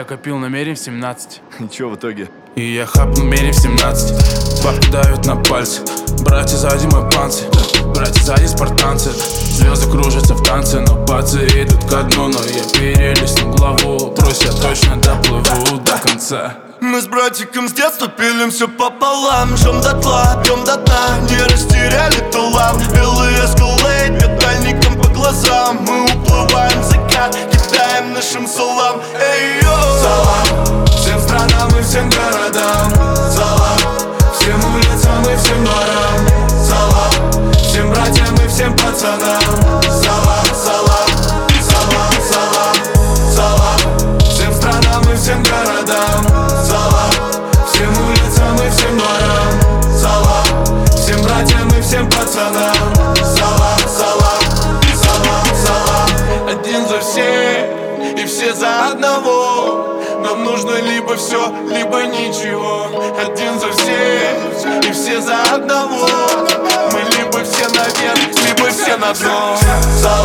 копил намерен в 17. И чё в итоге? И я хапнул мерин в 17. Бабки давят на пальцы. Братья сзади мой панцирь. Братья сзади спартанцы. Звезды кружатся в танце, но бацы идут ко дну. Но я перелистнул главу. Трусь, я точно доплыву до конца. Мы с братиком с детства пилим все пополам. Жжем дотла, пьем до дна. Не растеряли талант. Белый эскалейт метальником по глазам. Мы уплываем в закат, кидаем нашим салам. Эй-йо! Салам всем странам и всем городам. Салам всем улицам и всем дворам. Салам всем братьям и всем пацанам. Салам, салам, салам, салам. Салам всем странам и всем городам. Салам всем улицам и всем дворам. Салам всем братьям и всем пацанам. Салам, салам, салам, салам. Один за всех и все за одного. Нам нужно либо все, либо ничего. Один за всех и все за одного. Мы либо все наверх, либо все на дно. Салам